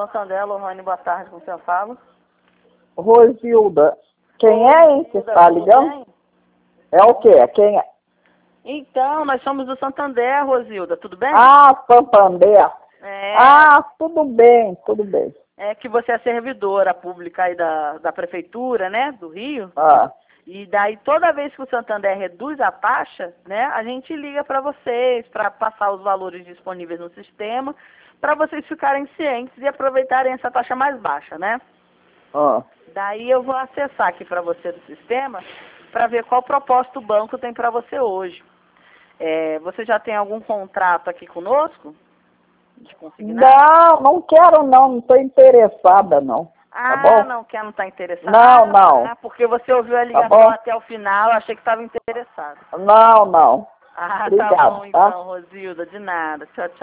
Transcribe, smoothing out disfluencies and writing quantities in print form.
Santander, Lohane, boa tarde, com quem eu falo? Rosilda, quem é, hein, que está ligando? É o quê? Quem é? Então, nós somos do Santander, Rosilda, tudo bem? Ah, Santander. É, Ah, tudo bem, tudo bem. é que você é servidora pública aí da prefeitura, né, do Rio. Ah, E daí, toda vez que o Santander reduz a taxa, né, a gente liga para vocês, para passar os valores disponíveis no sistema, para vocês ficarem cientes e aproveitarem essa taxa mais baixa, né? ah. Daí eu vou acessar aqui para você do sistema, para ver qual proposta o banco tem para você hoje. Você já tem algum contrato aqui conosco? De consignado? Não quero não estou interessada não. Tá bom? Não quer, não está interessado? Não. Porque você ouviu a Tá ligação bom? até o final, eu achei que estava interessado. Não. Tá Obrigado, bom tá? então, Rosilda, de nada. Tchau, tchau.